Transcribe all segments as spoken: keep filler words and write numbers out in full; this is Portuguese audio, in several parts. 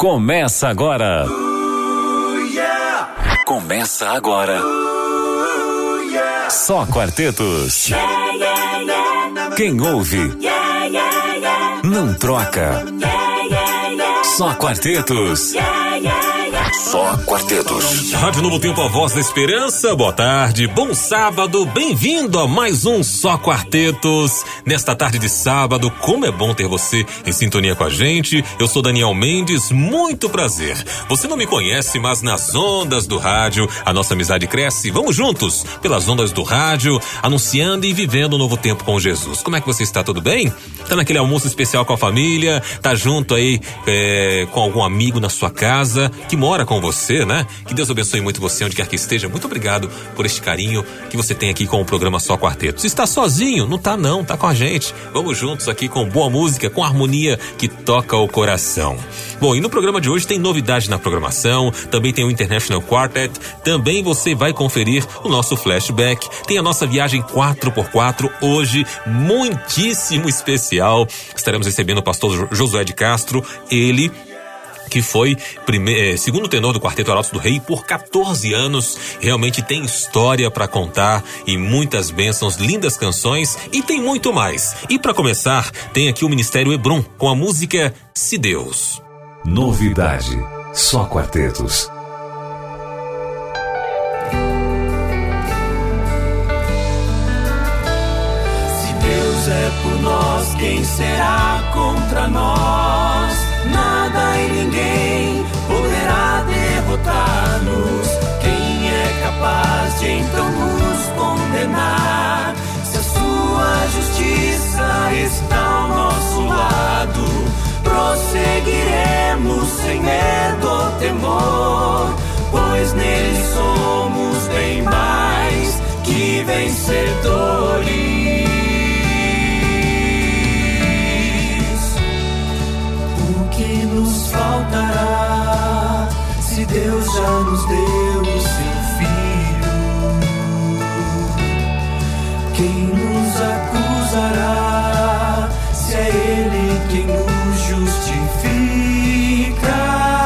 Começa agora. Começa agora. Só Quartetos. Quem ouve não troca. Só Quartetos. Só Quartetos. Rádio Novo Tempo, a voz da esperança. Boa tarde, bom sábado, bem-vindo a mais um Só Quartetos. Nesta tarde de sábado, como é bom ter você em sintonia com a gente. Eu sou Daniel Mendes, muito prazer. Você não me conhece, mas nas ondas do rádio a nossa amizade cresce. Vamos juntos pelas ondas do rádio, anunciando e vivendo um novo tempo com Jesus. Como é que você está? Tudo bem? Tá naquele almoço especial com a família? Tá junto aí é, com algum amigo na sua casa que mora com você, né? Que Deus abençoe muito você onde quer que esteja. Muito obrigado por este carinho que você tem aqui com o programa Só Quartetos. Está sozinho? Não tá não, tá com a gente. Vamos juntos aqui com boa música, com harmonia que toca o coração. Bom, e no programa de hoje tem novidade na programação, também tem o International Quartet, também você vai conferir o nosso flashback, tem a nossa viagem quatro por quatro, hoje muitíssimo especial. Estaremos recebendo o pastor Josué de Castro, ele que foi primeiro, segundo tenor do Quarteto Arautos do Rei por quatorze anos, realmente tem história para contar e muitas bênçãos, lindas canções e tem muito mais. E para começar, tem aqui o Ministério Hebron com a música Se Deus. Novidade, Só Quartetos. Se Deus é por nós, quem será contra nós? Nada e ninguém poderá derrotar-nos. Quem é capaz de então nos condenar? Se a sua justiça está ao nosso lado, prosseguiremos sem medo ou temor, pois nele somos bem mais que vencedores. Nos faltará se Deus já nos deu o seu Filho? Quem nos acusará se é Ele quem nos justifica?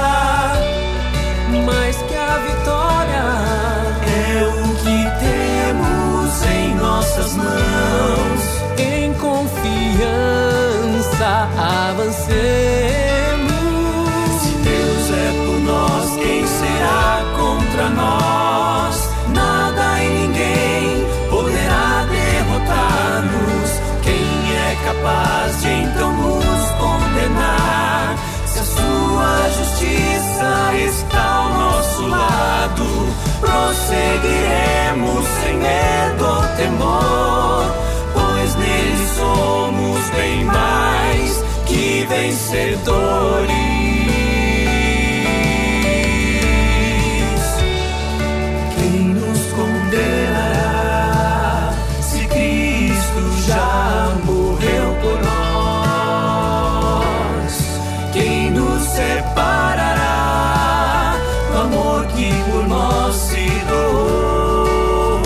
Mais que a vitória é o que temos em nossas mãos. Em confiança avancemos. Nós, nada e ninguém poderá derrotar-nos. Quem é capaz de então nos condenar? Se a sua justiça está ao nosso lado, prosseguiremos sem medo ou temor, pois nele somos bem mais que vencedores. Já morreu por nós. Quem nos separará do amor que por nós se doou?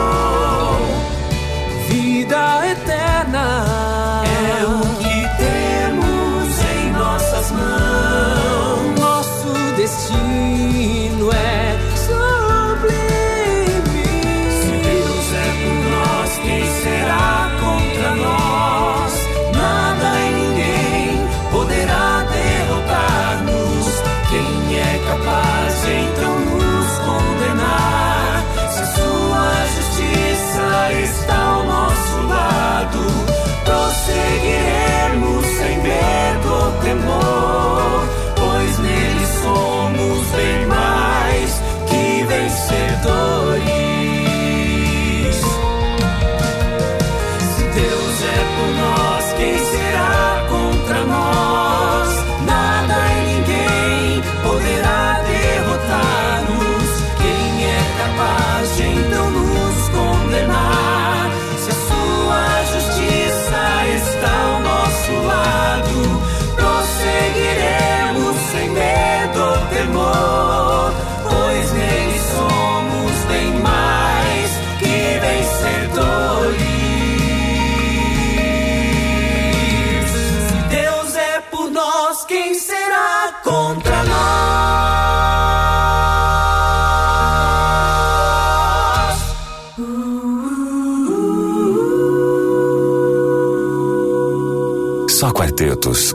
Vida eterna é o que temos em nossas mãos. Nosso destino é sublime. Se Deus é por nós, quem será contra nós? Nada e ninguém poderá derrotar-nos. Quem é capaz de então nos condenar? Se a sua justiça está ao nosso lado, prosseguiremos sem medo ou temor, pois nele somos bem mais que vencedores. Quem será contra nós? Nada e ninguém poderá derrotar-nos. Quem é capaz de então nos condenar? Se a sua justiça está ao nosso lado, prosseguiremos sem medo ou temor, pois nele somos bem mais que vencedores. Quem será contra quartetos.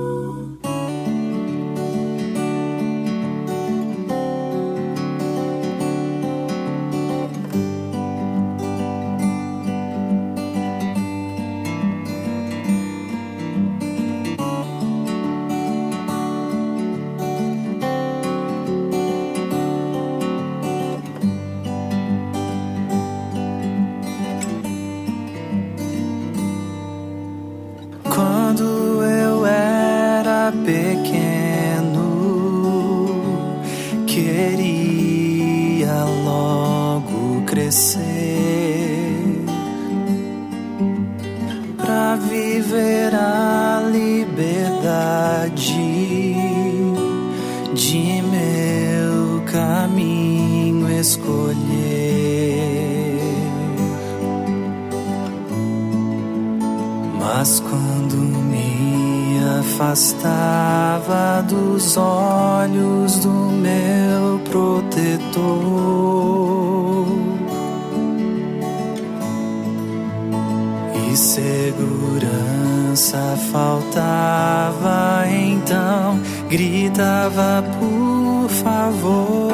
Quando eu era pequeno, queria logo crescer pra viver a liberdade de meu caminho escolher. Mas quando me afastava dos olhos do meu protetor, e segurança faltava, então gritava por favor.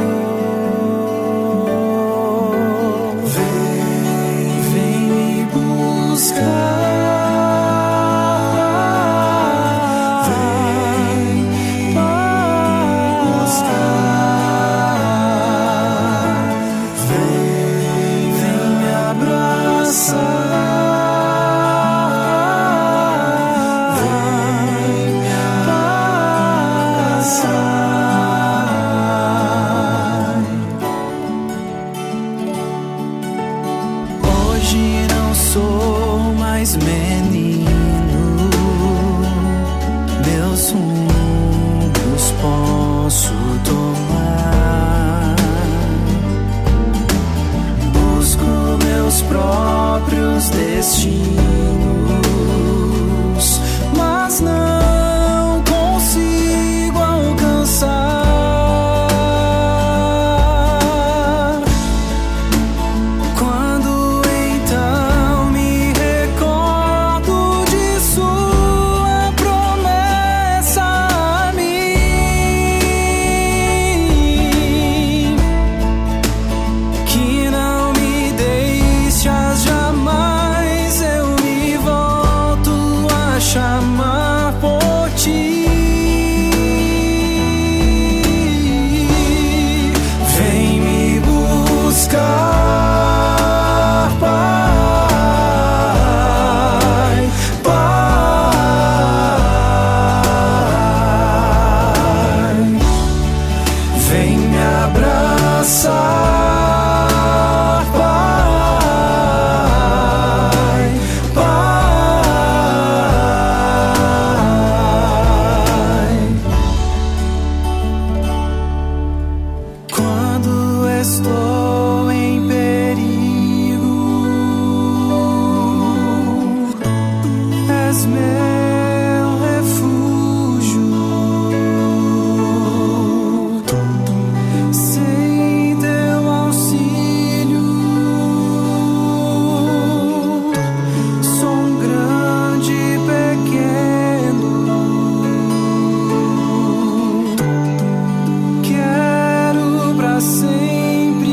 Vem, vem me buscar. Destinos, mas não consigo alcançar. Quando então me recordo de sua promessa a mim, que não me deixas jamais, chamar por ti. Vem me buscar, Pai, Pai. Vem me abraçar, Pai, Pai. Quando estou em perigo, és meu refúgio. Sem teu auxílio, sou um grande pequeno. Quero pra sempre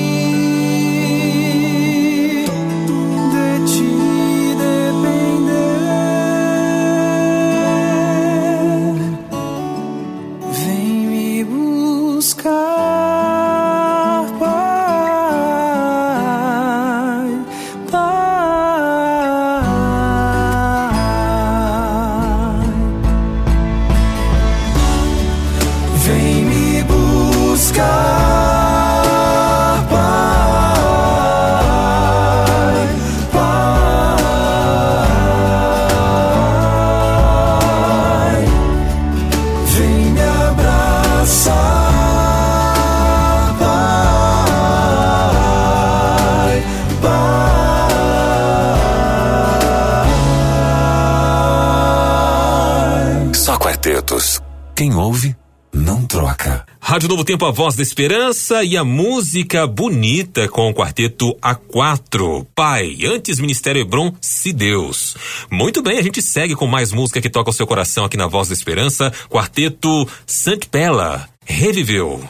de ti depender. Vem me buscar, Pai, Pai. Vem me buscar, Pai, Pai. Vem me abraçar, Pai, Pai. Só quartetos. Quem ouve, não troca. Rádio Novo Tempo, a voz da esperança, e a música bonita com o quarteto A quatro. Pai, antes Ministério Hebron, Se Deus. Muito bem, a gente segue com mais música que toca o seu coração aqui na voz da esperança. Quarteto Sant Pela, Reviveu.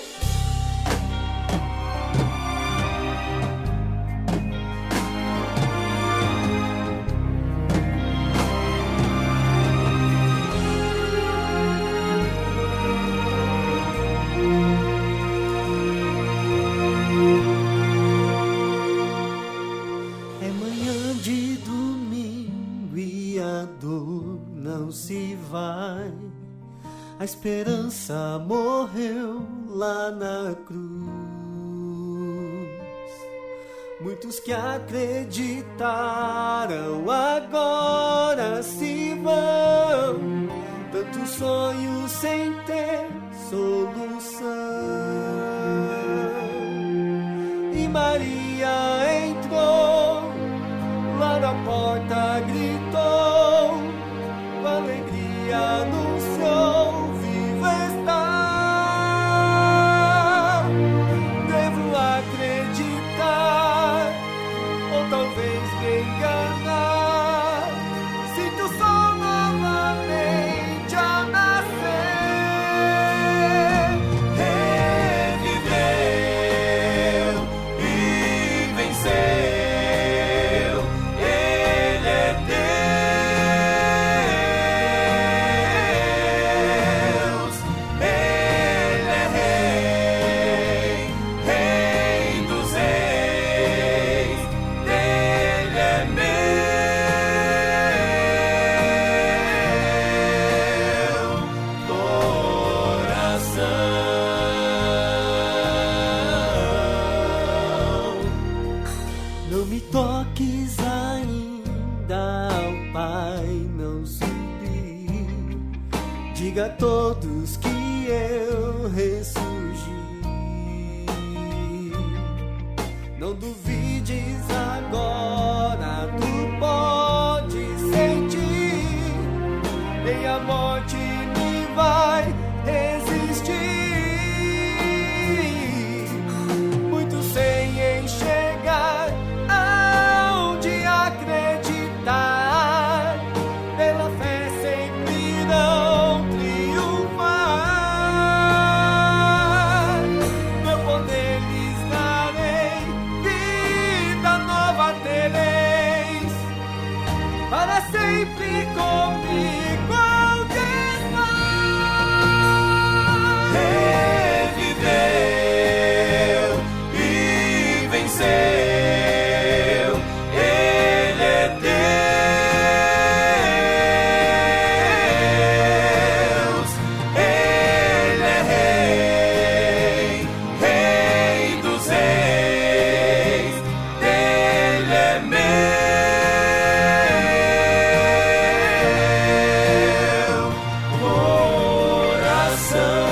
A esperança morreu lá na cruz. Muitos que acreditaram agora se vão, tantos sonhos sem ter solução. E Maria entrou lá na porta, gritou, com alegria anunciou: vivo está. Devo acreditar, ou talvez me enganar. Sinto o sol novamente a nascer. Reviveu e venceu. Ele é Deus. Ele é Rei, Rei dos Reis. Ele é meu coração. Não me toques ainda, ao Pai não subi. Diga a todos que eu ressurgi. Não duvides agora, tu podes sentir. Nem a morte me vai resistir. Muitos sem enxergar aonde acreditar, pela fé sempre irão triunfar. Meu poder lhes darei, vida nova tereis, para sempre comigo hão de estar. Reviveu e venceu. Ele é Deus. Ele é Rei, Rei dos Reis. Ele é meu coração.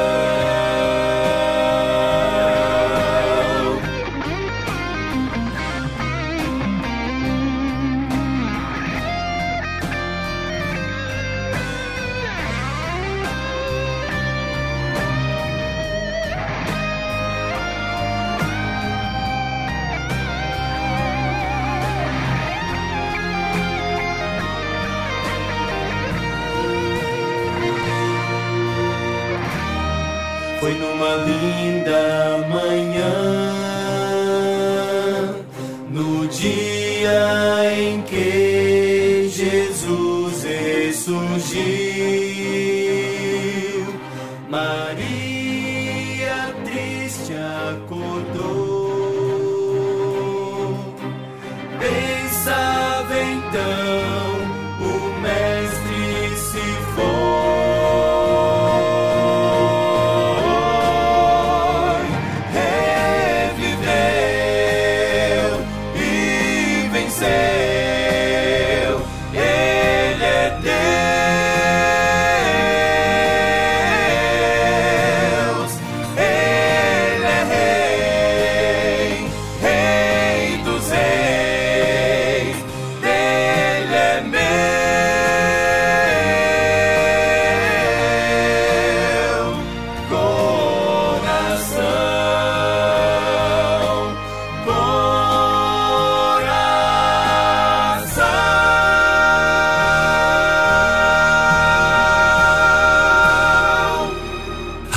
Foi numa linda manhã, no dia em que Jesus ressurgiu. Maria triste acordou. Pensava então, o mestre se foi. Reviveu e venceu. Ele é Deus. Ele é Rei, Rei dos Reis. Ele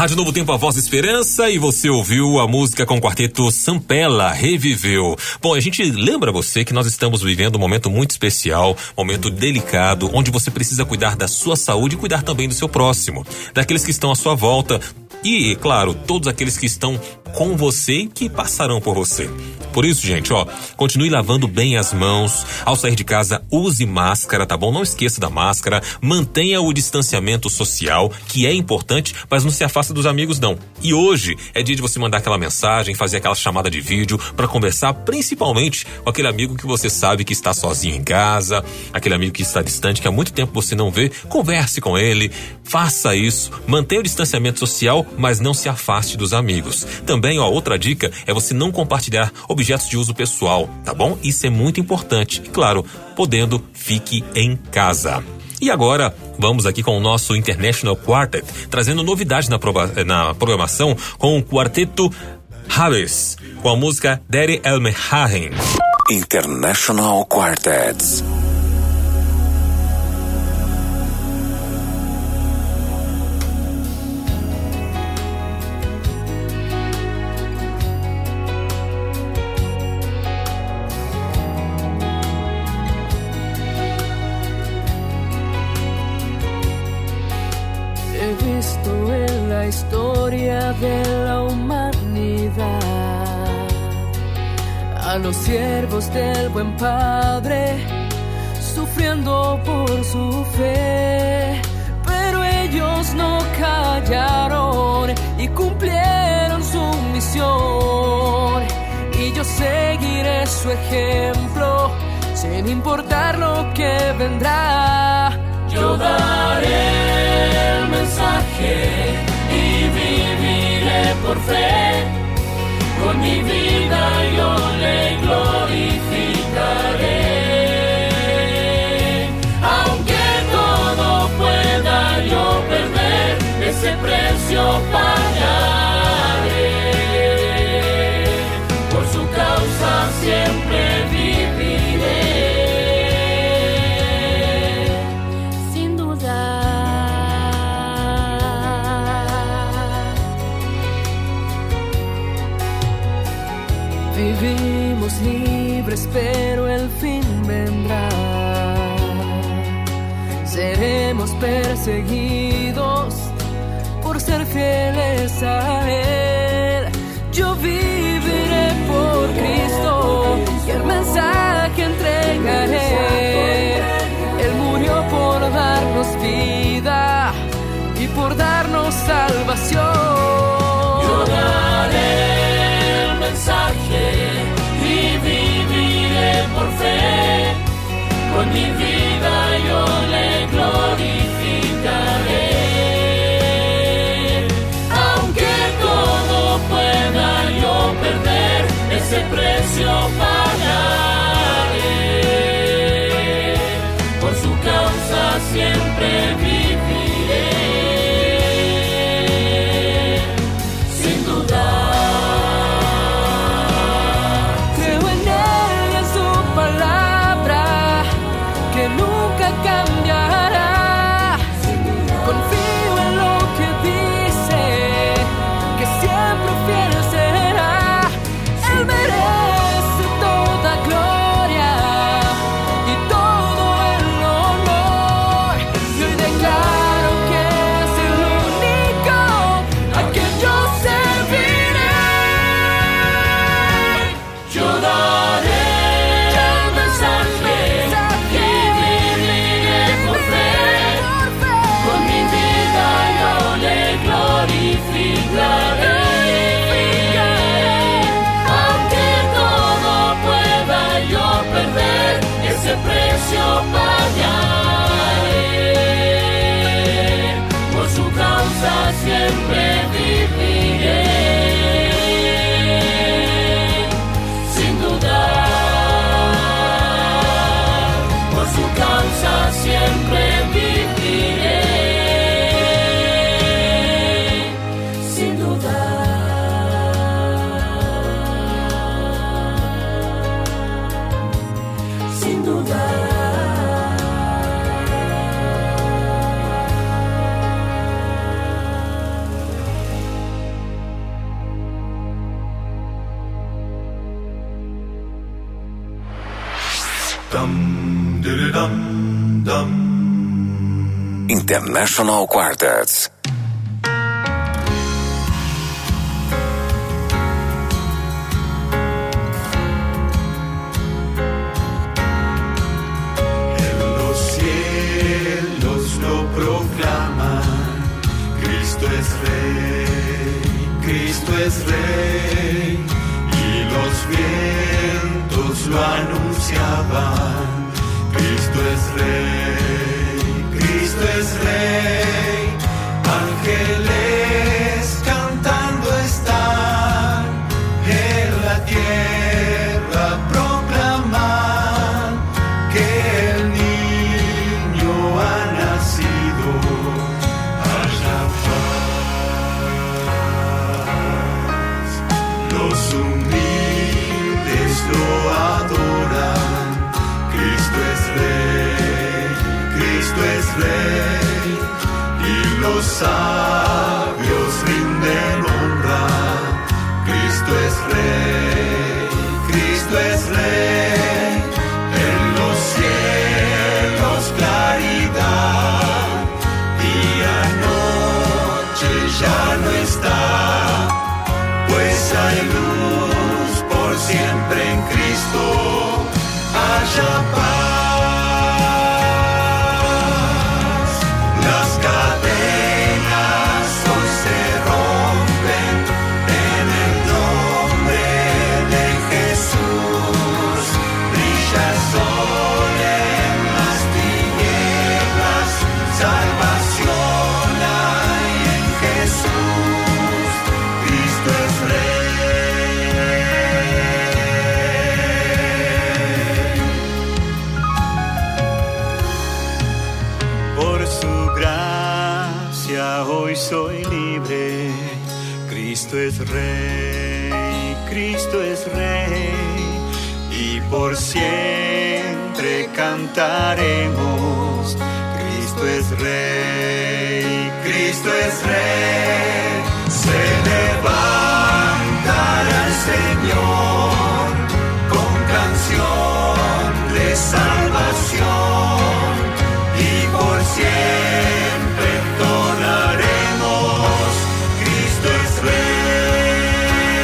Rádio Novo Tempo, a voz da esperança, e você ouviu a música com o quarteto Sampella, Reviveu. Bom, a gente lembra você que nós estamos vivendo um momento muito especial, momento delicado, onde você precisa cuidar da sua saúde e cuidar também do seu próximo, daqueles que estão à sua volta e, claro, todos aqueles que estão com você e que passarão por você. Por isso, gente, ó, continue lavando bem as mãos. Ao sair de casa, use máscara, tá bom? Não esqueça da máscara. Mantenha o distanciamento social, que é importante, mas não se afasta dos amigos, não. E hoje é dia de você mandar aquela mensagem, fazer aquela chamada de vídeo para conversar, principalmente com aquele amigo que você sabe que está sozinho em casa, aquele amigo que está distante, que há muito tempo você não vê. Converse com ele, faça isso, mantenha o distanciamento social, mas não se afaste dos amigos. Também, ó, outra dica é você não compartilhar objetos de uso pessoal, tá bom? Isso é muito importante. E claro, podendo, fique em casa. E agora, vamos aqui com o nosso International Quartet, trazendo novidades na, na programação com o quarteto Harris, com a música Daddy El Mehahen. International Quartets. Historia de la humanidad, a los siervos del buen Padre sufriendo por su fe, pero ellos no callaron y cumplieron su misión, y yo seguiré su ejemplo sin importar lo que vendrá. Yo daré el mensaje y viviré por fe, con mi vida yo le glorificaré. Aunque todo pueda yo perder, ese precio pagaré. Por su causa siempre viviré. Vivimos libres, pero el fin vendrá. Seremos perseguidos por ser fieles a Él. Yo viviré por Cristo y el mensaje entregaré. Él murió por darnos vida y por darnos salvación. Yo daré el mensaje y viviré por fe, con mi vida yo le glorificaré. Aunque todo pueda yo perder, ese precio pagaré. Por su causa siempre viviré. Sin dudar. Cambiará. Confío en lo que dice, que siempre fiel será. Él merece toda gloria y todo el honor. Y hoy declaro que es el único a quien yo serviré. Yo daré precio pagaré, por su causa siempre viviré. Sin dudar, por su causa siempre viviré. Sin dudar, sin dudar. Dum, dum, dum. International Quartets. En los cielos lo proclaman, Cristo es Rey, Cristo es Rey, y los vientos lo anunciaban, Cristo es Rey, Cristo es Rey, ángeles cantando están, en la tierra proclaman que el niño ha nacido, haya paz. Los humildes lo adoran, Cristo es Rey, Cristo es Rey, y los sabios rinden honra, Cristo es Rey, Cristo es Rey, en los cielos claridad, día, noche ya no está, pues hay luz por siempre en Cristo, haya paz. Las cadenas hoy se rompen en el nombre de Jesús. Brilla el sol en las tinieblas, salvación hay en Jesús. Cristo es Rey. Por su gracia hoy soy libre, Cristo es Rey, Cristo es Rey, y por siempre cantaremos, Cristo es Rey, Cristo es Rey, se levantará el Señor con canción de salvación, y por siempre entonaremos, Cristo es Rey.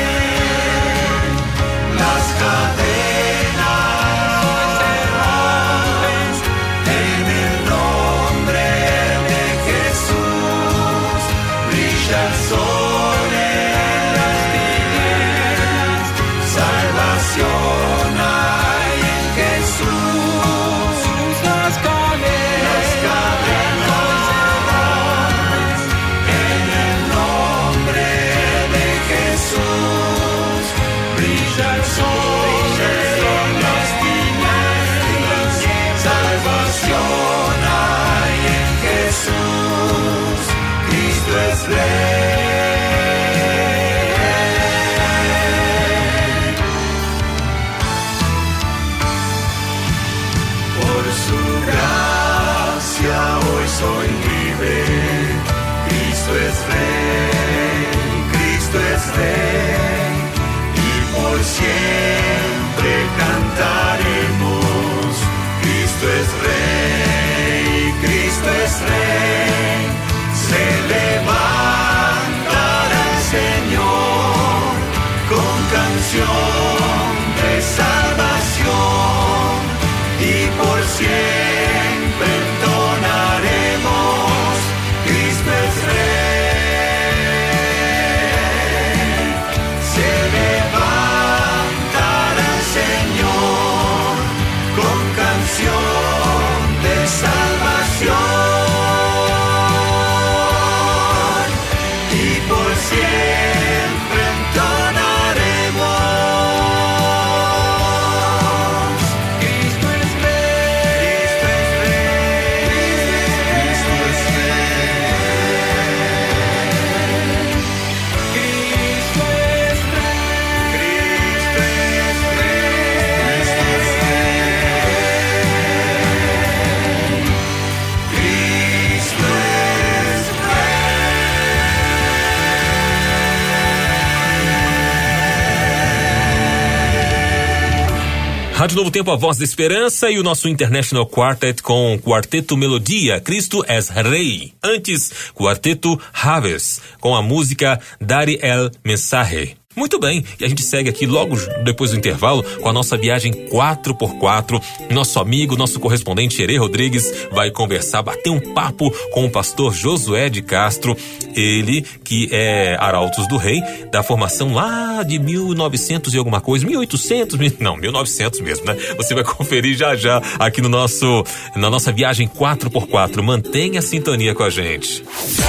Las cadenas se rompen en el nombre de Jesús, brilla el sol en las tinieblas, salvación hay en Jesús. Las cadenas se rompen en el nombre de Jesús, brilla el sol en las tinieblas, salvación hay en Jesús, Cristo es Rey. Por su gracia hoy soy libre, Cristo es Rey, Cristo es Rey, y por siempre cantaremos, Cristo es Rey, Cristo es Rey, se levantará el Señor con canción de salvación, y por siempre entonaremos, Cristo es Rey. Se levantará el Señor con canción de salvación, y por siempre entonaremos, Cristo es Rey, Cristo es Rey, Cristo es Rey, Cristo es Rey, Cristo es Rey, Cristo es Rey. Rádio Novo Tempo, a voz da esperança, e o nosso International Quartet com Quarteto Melodia, Cristo és Rei. Antes, Quarteto Harvest com a música Dari el Mensaje. Muito bem, e a gente segue aqui logo depois do intervalo com a nossa viagem quatro por quatro. Nosso amigo, nosso correspondente Herê Rodrigues vai conversar, bater um papo com o pastor Josué de Castro, ele que é Arautos do Rei, da formação lá de mil e novecentos e alguma coisa, mil e oitocentos, não, mil e novecentos mesmo, né? Você vai conferir já já aqui no nosso, na nossa viagem quatro por quatro. Mantenha a sintonia com a gente.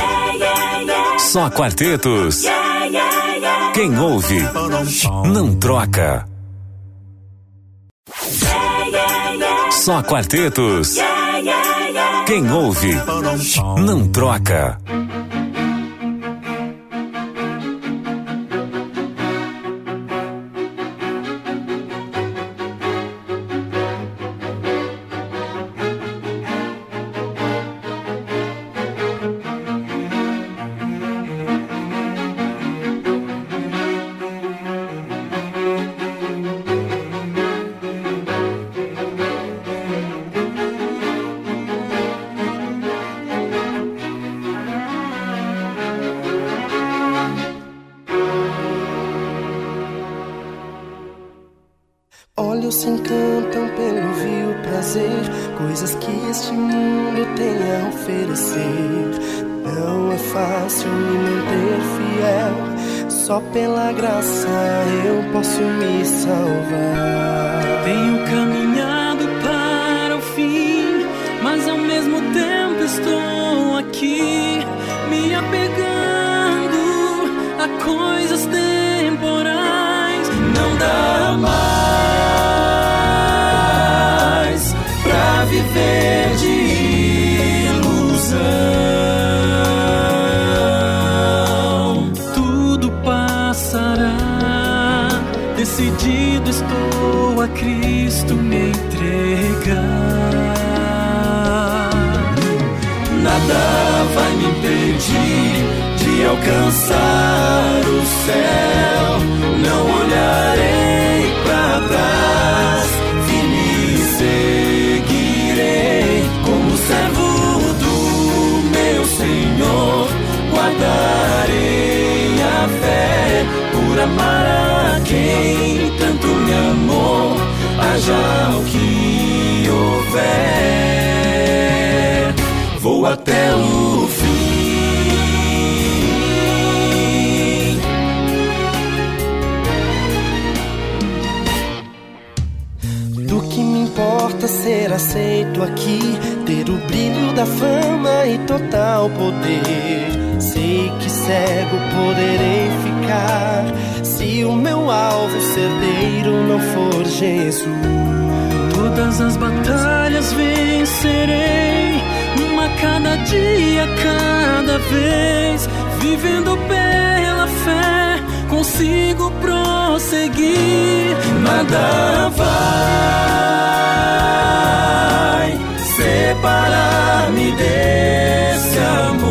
Só quartetos. Quem ouve, não troca. Só quartetos. Quem ouve, não troca. Olhos se encantam pelo vil prazer, coisas que este mundo tem a oferecer. Não é fácil me manter fiel, só pela graça eu posso me salvar. Tenho caminhado para o fim, mas ao mesmo tempo estou aqui, me apegando a coisas temporais. Não dá mais pra viver de ilusão. Tudo passará, decidido estou a Cristo me entregar. Nada vai me impedir de alcançar o céu. Não olharei pra trás, firme seguirei como servo do meu Senhor. Guardarei a fé por amar a quem tanto me amou. Haja o que houver, vou até o fim. Do que me importa ser aceito aqui, ter o brilho da fama e total poder. Sei que cego poderei ficar, se o meu alvo certeiro não for Jesus. Todas as batalhas vencerei, uma a cada dia, cada vez. Vivendo pela fé, consigo prosseguir. Nada vai separar-me desse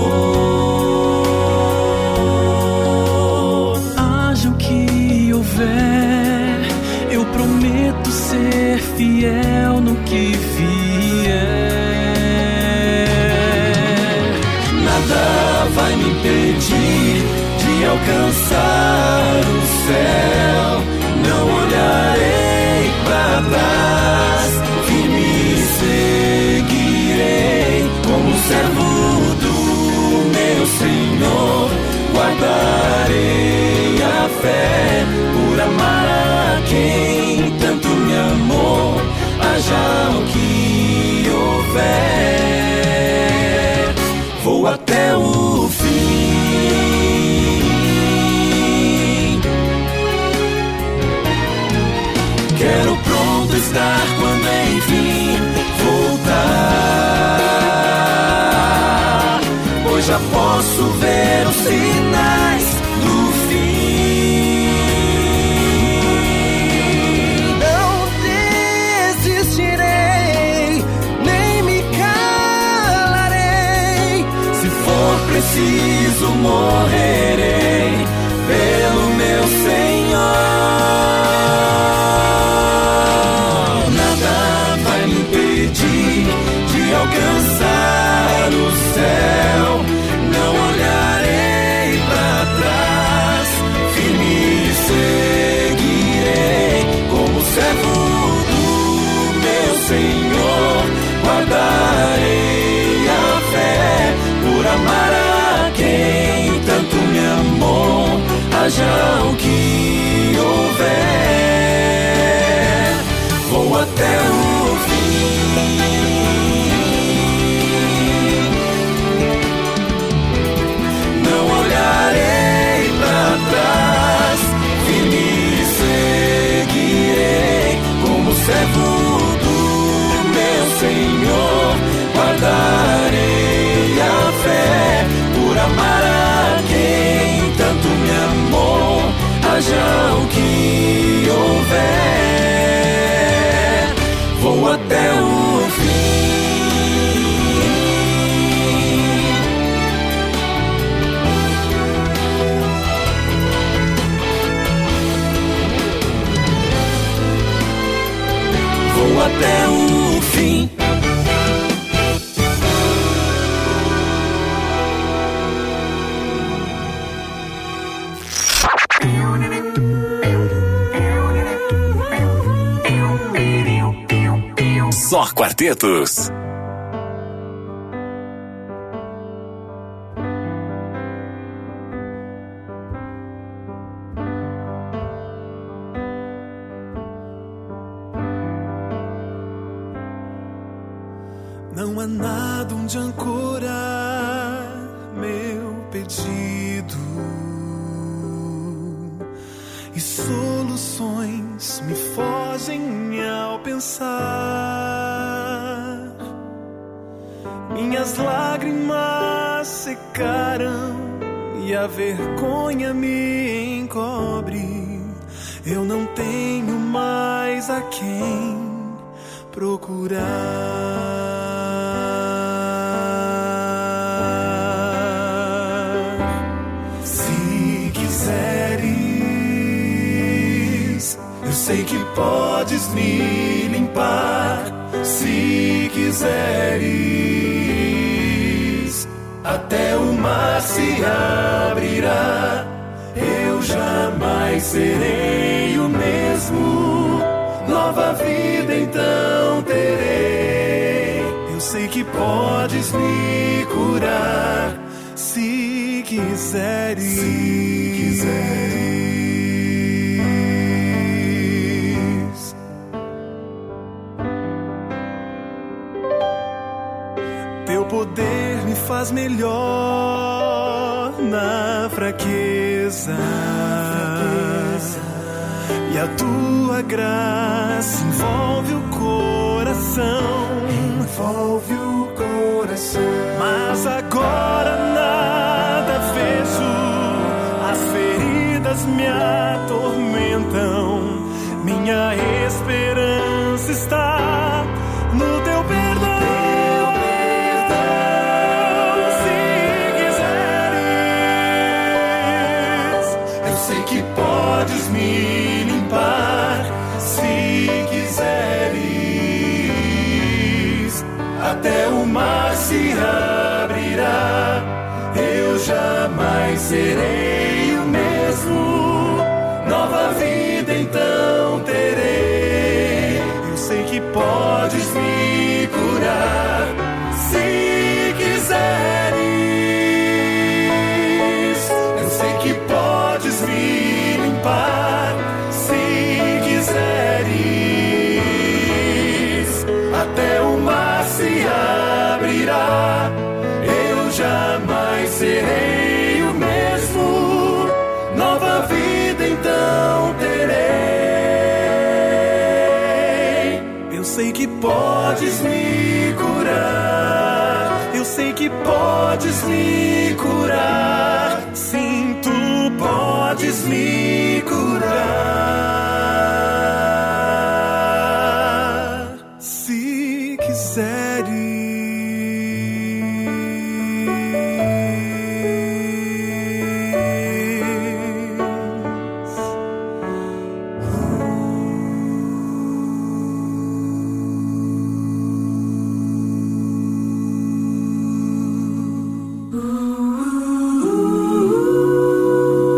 amor. Haja o que houver, eu prometo ser fiel no que vier. Nada vai me impedir de alcançar o céu. Não olharei pra trás, firme seguirei como servo do meu Senhor. Guardarei a fé por amar a quem tanto me amou. Haja o que houver, vou até o fim. Quero pronto estar quando enfim voltar, pois já posso ver os sinais do fim. Não desistirei, nem me calarei. Se for preciso, morrerei pelo meu Senhor. haja o que houver, vou até o fim. Não olharei para trás, firme seguirei como servo do meu Senhor. Guardarei a fé por amar a quem tanto me amou. Haja o que houver, vou até o fim. Vou até o fim. Só Quartetos. Não há nada onde ancorar meu pedido, e soluções me fogem ao pensar. Minhas lágrimas secaram e a vergonha me encobre. Eu não tenho mais a quem procurar. Se quiseres, eu sei que podes me limpar. Se quiseres, até o mar se abrirá. Eu jamais serei o mesmo, nova vida então terei. Eu sei que podes me curar, se quiseres. Se quiseres. Teu poder me faz melhor na fraqueza, e a tua graça envolve o coração. Envolve o coração. Mas agora nada vejo, as feridas me atormentam. Minha esperança está no teu perdão. Se quiseres, eu sei que podes me limpar. Se quiseres, até o mar se abrirá. Eu jamais serei o mesmo, nova vida então terei. Eu sei que podes me curar, se quiseres. Eu sei que podes me limpar, se quiseres. Até o mar se abrirá. Eu jamais serei o mesmo, nova vida então terei. Eu sei que podes me curar, eu sei que podes me curar. Sim, tu podes me curar, se quiseres.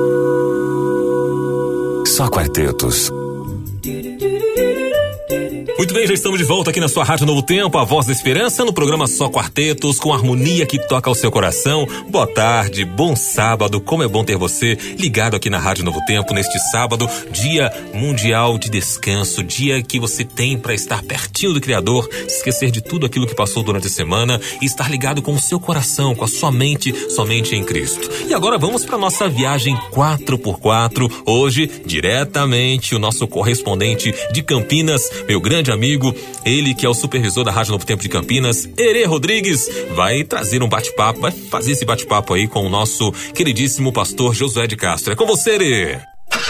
Só Quartetos. Muito bem, já estamos de volta aqui na sua Rádio Novo Tempo, a Voz da Esperança, no programa Só Quartetos, com harmonia que toca ao seu coração. Boa tarde, bom sábado, como é bom ter você ligado aqui na Rádio Novo Tempo neste sábado, dia mundial de descanso, dia que você tem para estar pertinho do Criador, esquecer de tudo aquilo que passou durante a semana e estar ligado com o seu coração, com a sua mente, somente em Cristo. E agora vamos para nossa viagem quatro por quatro, hoje diretamente o nosso correspondente de Campinas, meu grande amigo, ele que é o supervisor da Rádio Novo Tempo de Campinas, Herê Rodrigues, vai trazer um bate-papo, vai fazer esse bate-papo aí com o nosso queridíssimo pastor Josué de Castro. É com você, Herê!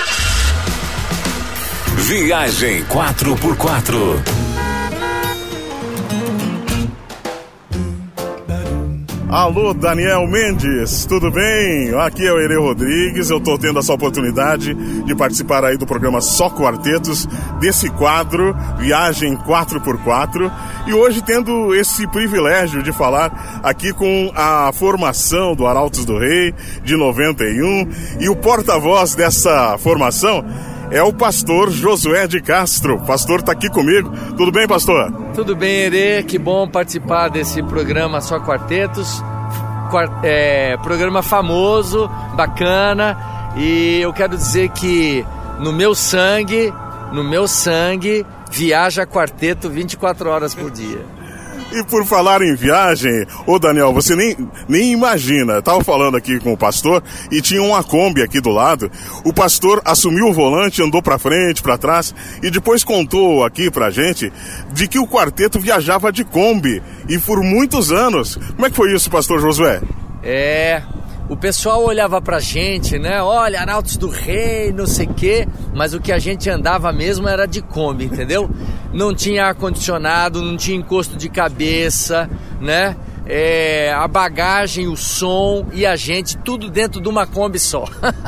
Viagem quatro por quatro. Alô, Daniel Mendes, tudo bem? Aqui é o Herê Rodrigues, eu estou tendo essa oportunidade de participar aí do programa Só Quartetos, desse quadro Viagem quatro por quatro, e hoje tendo esse privilégio de falar aqui com a formação do Arautos do Rei de noventa e um, e o porta-voz dessa formação é o pastor Josué de Castro. O pastor está aqui comigo. Tudo bem, pastor? Tudo bem, Herê. Que bom participar desse programa Só Quartetos. Quart... É, programa famoso, bacana. E eu quero dizer que no meu sangue, no meu sangue, viaja quarteto vinte e quatro horas por dia. E por falar em viagem, ô Daniel, você nem, nem imagina, eu tava falando aqui com o pastor e tinha uma Kombi aqui do lado, o pastor assumiu o volante, andou pra frente, pra trás e depois contou aqui pra gente de que o quarteto viajava de Kombi e por muitos anos. Como é que foi isso, pastor Josué? É... O pessoal olhava pra gente, né? Olha, Arautos do Rei, não sei o quê. Mas o que a gente andava mesmo era de Kombi, entendeu? Não tinha ar-condicionado, não tinha encosto de cabeça, né? É, a bagagem, o som e a gente, tudo dentro de uma Kombi só.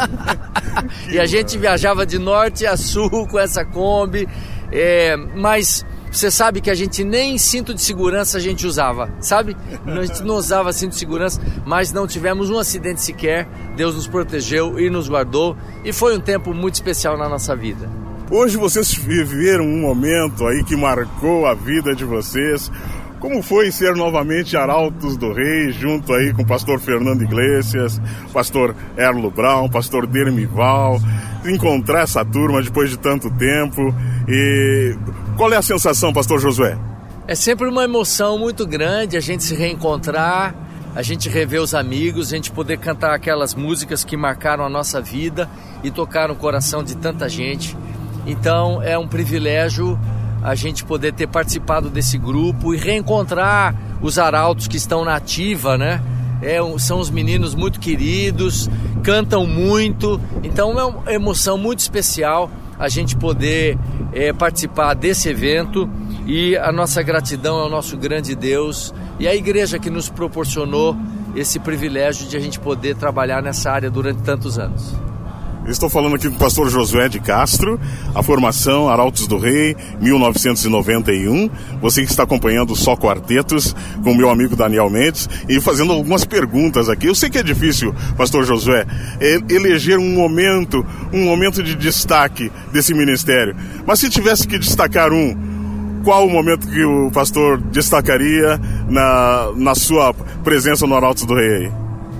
E a gente viajava de norte a sul com essa Kombi. É, mas... Você sabe que a gente nem cinto de segurança a gente usava, sabe? A gente não usava cinto de segurança, mas não tivemos um acidente sequer. Deus nos protegeu e nos guardou. E foi um tempo muito especial na nossa vida. Hoje vocês viveram um momento aí que marcou a vida de vocês. Como foi ser novamente Arautos do Rei, junto aí com o pastor Fernando Iglesias, pastor Erlo Brown, pastor Dermival, encontrar essa turma depois de tanto tempo. E qual é a sensação, pastor Josué? É sempre uma emoção muito grande a gente se reencontrar, a gente rever os amigos, a gente poder cantar aquelas músicas que marcaram a nossa vida e tocaram o coração de tanta gente. Então é um privilégio a gente poder ter participado desse grupo e reencontrar os arautos que estão na ativa, né? É, são os meninos muito queridos, cantam muito, então é uma emoção muito especial a gente poder é, participar desse evento, e a nossa gratidão ao nosso grande Deus e à igreja que nos proporcionou esse privilégio de a gente poder trabalhar nessa área durante tantos anos. Estou falando aqui com o pastor Josué de Castro, a formação Arautos do Rei, mil novecentos e noventa e um. Você que está acompanhando Só Quartetos com o meu amigo Daniel Mendes e fazendo algumas perguntas aqui. Eu sei que é difícil, pastor Josué, eleger um momento, um momento de destaque desse ministério. Mas se tivesse que destacar um, qual o momento que o pastor destacaria na, na sua presença no Arautos do Rei?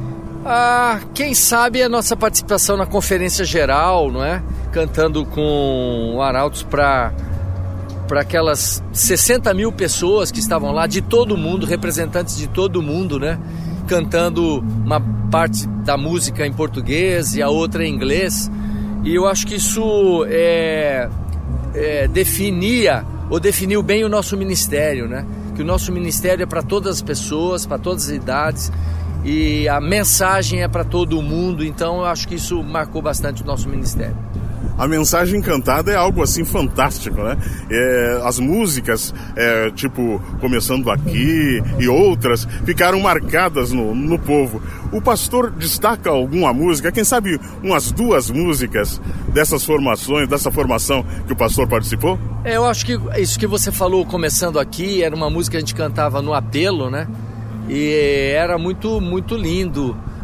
Ah, quem sabe a nossa participação na conferência geral, não é? Cantando com o Arautos para para aquelas sessenta mil pessoas que estavam lá, de todo mundo, representantes de todo mundo, né? Cantando uma parte da música em português e a outra em inglês. E eu acho que isso é, é, definia, ou definiu bem o nosso ministério, né? Que o nosso ministério é para todas as pessoas, para todas as idades, e a mensagem é para todo mundo. Então eu acho que isso marcou bastante o nosso ministério. A mensagem cantada é algo assim fantástico, né? É, as músicas, é, tipo Começando Aqui e outras, ficaram marcadas no, no povo. O pastor destaca alguma música, quem sabe umas duas músicas dessas formações, dessa formação que o pastor participou? É, eu acho que isso que você falou, Começando Aqui, era uma música que a gente cantava no apelo, né? E era muito, muito lindo.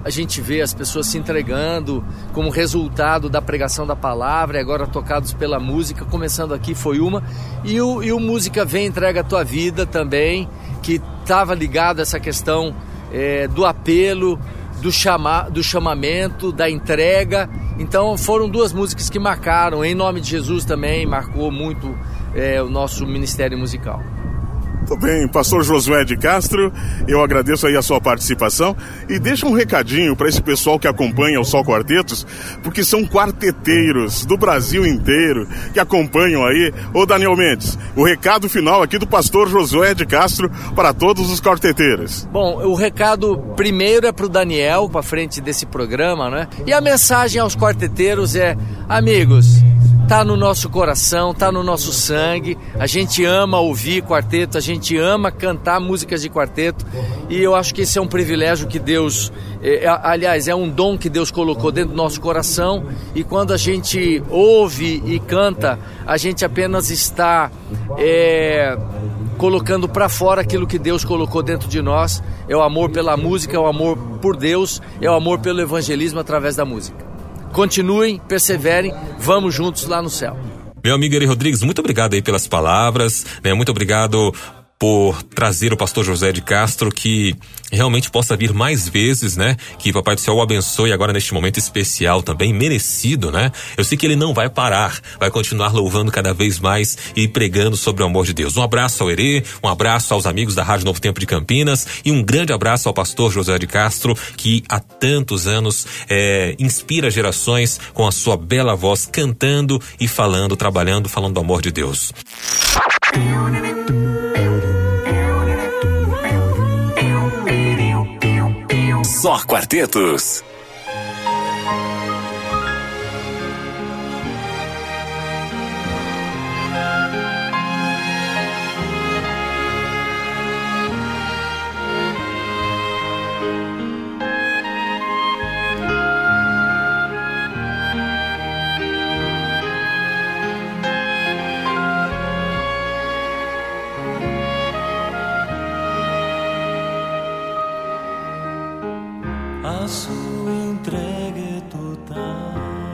a gente vê as pessoas se entregando como resultado da pregação da palavra, e agora tocados pela música. Começando aqui foi uma, e o, e o Música Vem Entrega a Tua Vida também, que estava ligado a essa questão é, do apelo, do, chama, do chamamento, da entrega. Então foram duas músicas que marcaram. Em Nome de Jesus também marcou muito é, o nosso ministério musical. Muito bem, pastor Josué de Castro, eu agradeço aí a sua participação e deixa um recadinho para esse pessoal que acompanha o Só Quartetos, porque são quarteteiros do Brasil inteiro que acompanham aí. Ô Daniel Mendes, o recado final aqui do pastor Josué de Castro para todos os quarteteiros. Bom, o recado primeiro é para o Daniel, para frente desse programa, né? E a mensagem aos quarteteiros é: amigos, tá no nosso coração, tá no nosso sangue, a gente ama ouvir quarteto, a gente ama cantar músicas de quarteto, e eu acho que esse é um privilégio que Deus, é, aliás, é um dom que Deus colocou dentro do nosso coração, e quando a gente ouve e canta, a gente apenas está é, colocando para fora aquilo que Deus colocou dentro de nós. É o amor pela música, é o amor por Deus, é o amor pelo evangelismo através da música. Continuem, perseverem, vamos juntos lá no céu. Meu amigo Eri Rodrigues, muito obrigado aí pelas palavras, né? Muito obrigado por trazer o pastor José de Castro, que realmente possa vir mais vezes, né? Que Papai do Céu o abençoe agora neste momento especial também, merecido, né? Eu sei que ele não vai parar, vai continuar louvando cada vez mais e pregando sobre o amor de Deus. Um abraço ao Herê, um abraço aos amigos da Rádio Novo Tempo de Campinas e um grande abraço ao pastor José de Castro, que há tantos anos é, inspira gerações com a sua bela voz, cantando e falando, trabalhando, falando do amor de Deus. Só Quartetos. A sua entrega é total.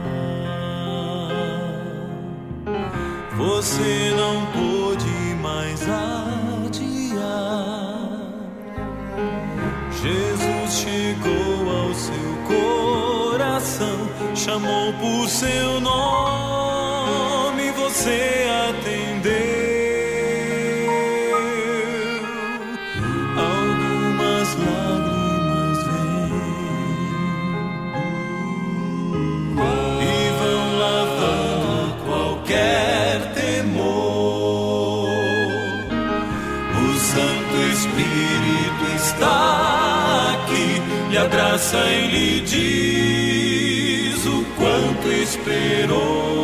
Você não pôde mais adiar. Jesus chegou ao seu coração, chamou por seu nome, você atendeu. Algumas lágrimas e a graça ele diz o quanto esperou.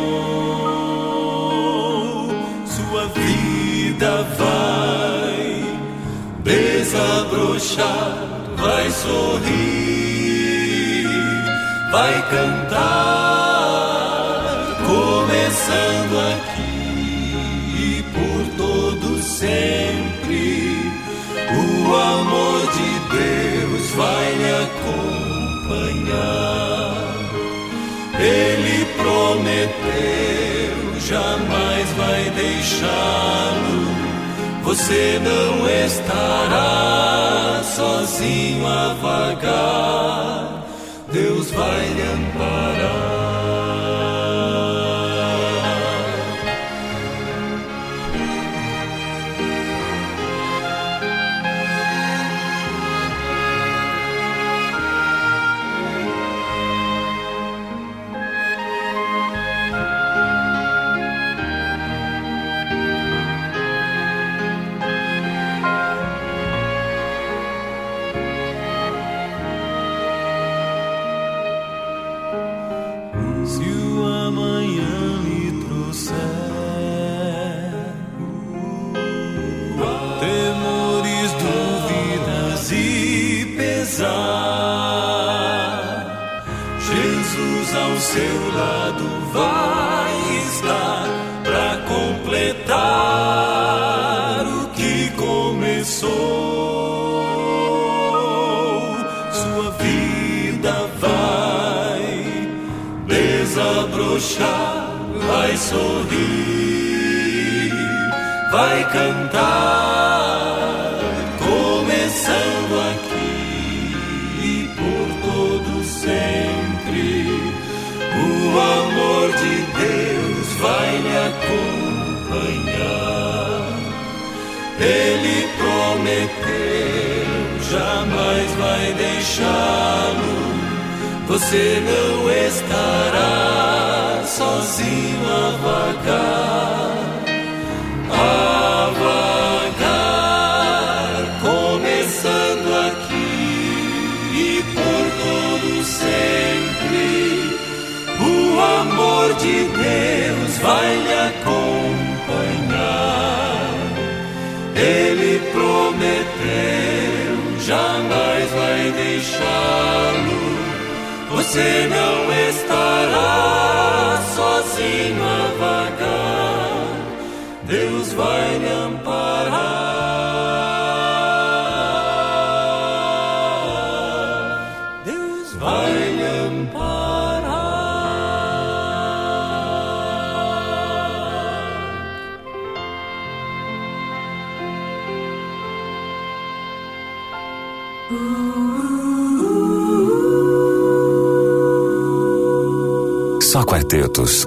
Sua vida vai desabrochar, vai sorrir, vai cantar, começando aqui e por todo sempre. O amor de Deus vai lhe acompanhar. Ele prometeu, jamais vai deixá-lo. Você não estará sozinho a vagar. Deus vai lhe amparar. Jesus ao seu lado vai estar para completar o que começou. Sua vida desabrochar, vai sorrir, vai cantar, começando aqui e por todo sempre. O amor de Deus vai lhe acompanhar. Ele prometeu, jamais vai deixá-lo. Você não estará sozinho a vagar, a vagar, começando aqui e por todo sempre. O amor de Deus vai lhe acompanhar. Ele prometeu, jamais vai deixá-lo. Você não estará sozinho a vagar. Deus vai lhe amparar. Deus vai lhe amparar. Só Quartetos.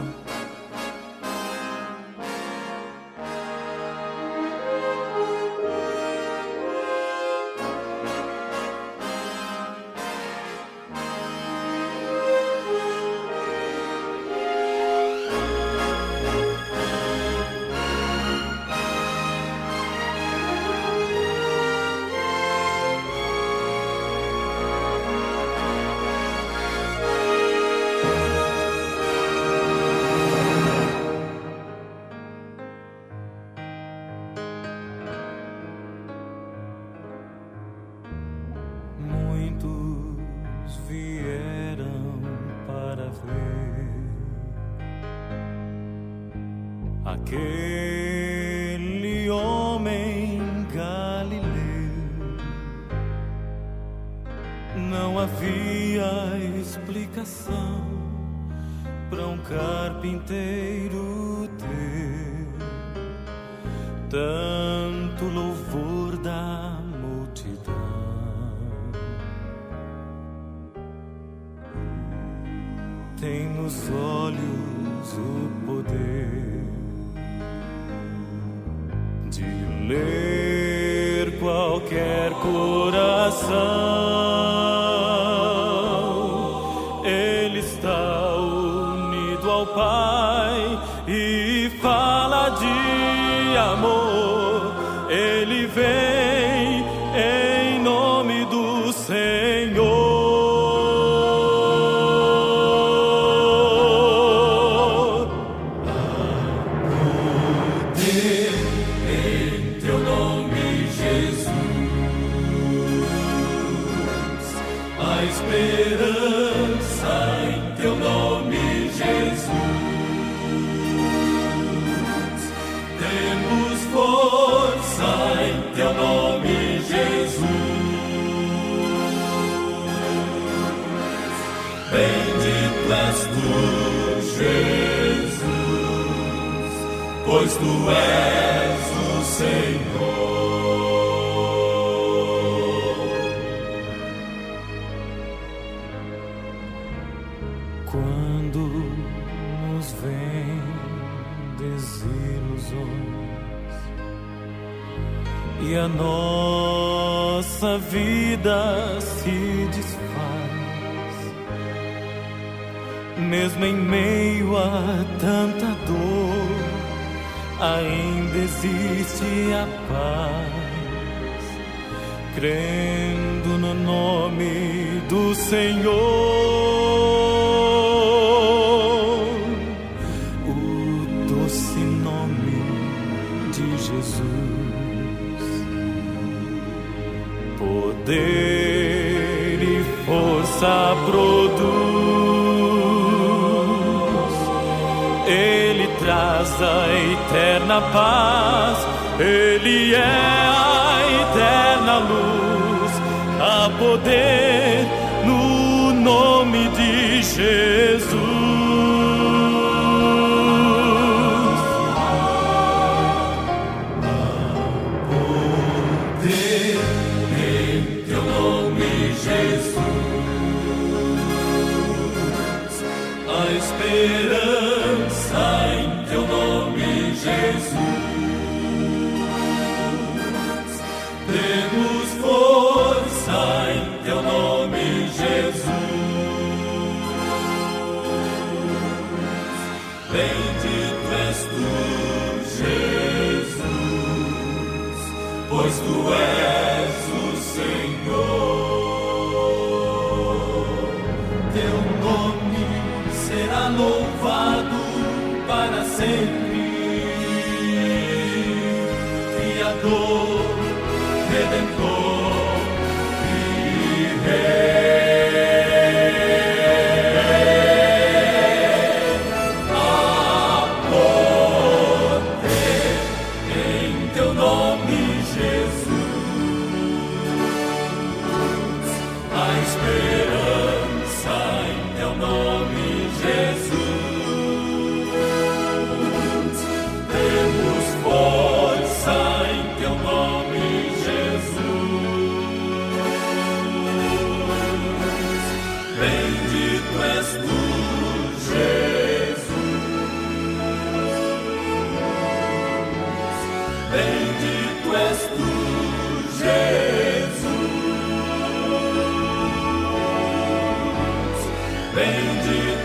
Aquele homem galileu, não havia explicação para um carpinteiro ter tanto louvor da multidão. Tem nos olhos o poder de ler qualquer coração. Ele está unido ao Pai e fala de amor. Ele vem em nome do Senhor. Pois tu és o Senhor. Quando nos vem desilusões e a nossa vida se desfaz, mesmo em meio a tanta dor, ainda existe a paz, crendo no nome do Senhor. O doce nome de Jesus, poder e força produz. Ele traz a eterna paz, Ele é a eterna luz, há poder no nome de Jesus. esperança em teu nome, Jesus. Dê-nos força em teu nome, Jesus. Bendito és tu, Jesus, pois tu és o Senhor. Teu nome será louvado para sempre, Criador, Redentor e Rei. Há poder em teu nome, Jesus. Há esperança em teu nome, Jesus. Temos força em teu nome, Jesus. Bendito és tu, Jesus. Bendito és tu, Jesus. Bendito